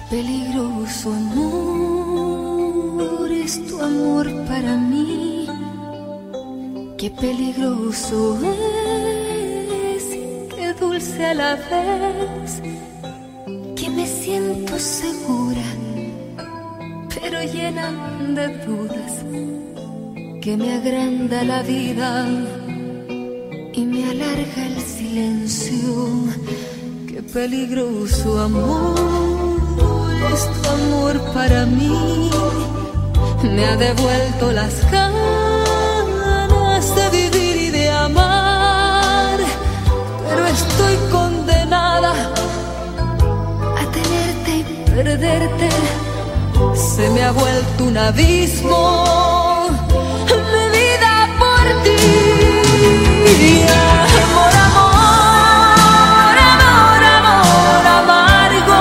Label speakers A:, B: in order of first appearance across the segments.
A: Peligroso amor es tu amor para mí. Qué peligroso es y qué dulce a la vez. Que me siento segura, pero llena de dudas. Que me agranda la vida y me alarga el silencio. Qué peligroso amor es tu amor para mí. Me ha devuelto las ganas de vivir y de amar, pero estoy condenada a tenerte y perderte. Se me ha vuelto un abismo mi vida por ti. Amor, amor, amor, amor amargo,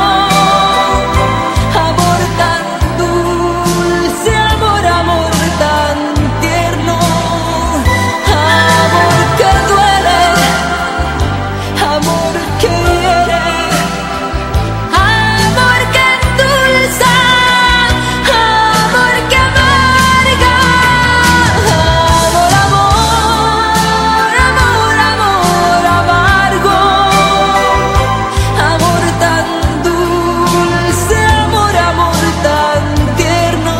A: amor tan dulce, amor, amor tan tierno, amor que duele, amor que hiere, amor que endulza, amor que amarga. Amor, amor, amor, amor amargo, amor tan dulce, amor, amor tan tierno,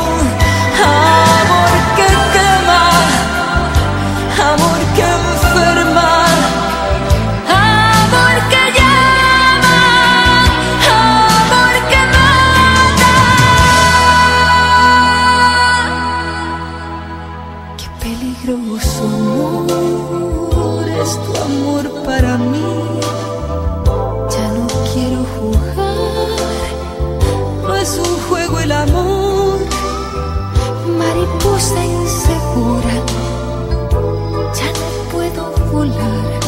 A: amor que quema, amor que enferma, amor que llama, amor que mata. Qué peligroso amor es tu amor para mí. Ya no quiero jugar, no es un juego el amor. Mariposa insegura, ya no puedo volar.